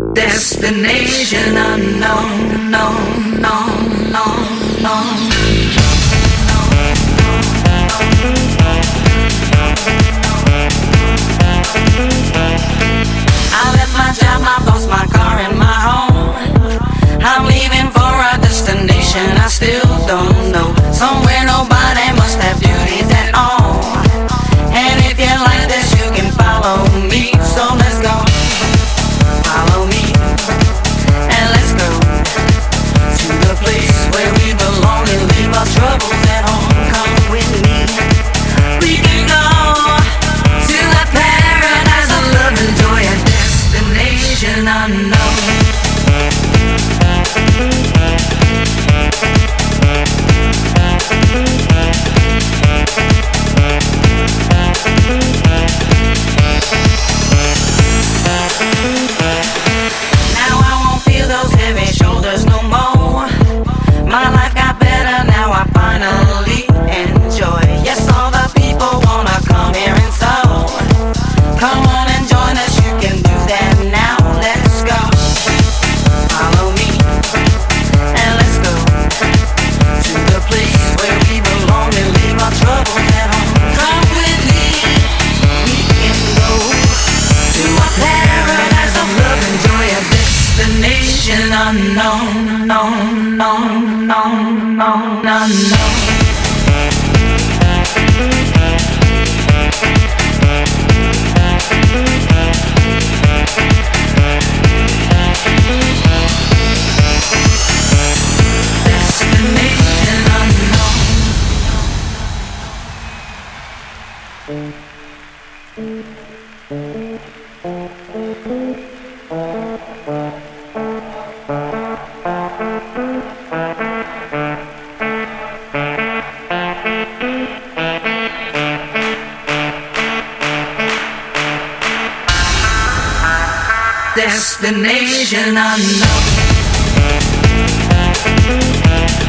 Destination unknown, no, no, no, no. I left my job, my boss, my car, and my home. I'm leaving for a destination I still don't know. Somewhere nobody must have duties at all. And if you like this, you can follow me. So let's go. Follow me. And let's go to the place where we belong and leave our troubles at home. Come with me. We can go to a paradise of love and joy, a destination unknown. Unknown, no, no, no, no, no, no. Destination unknown.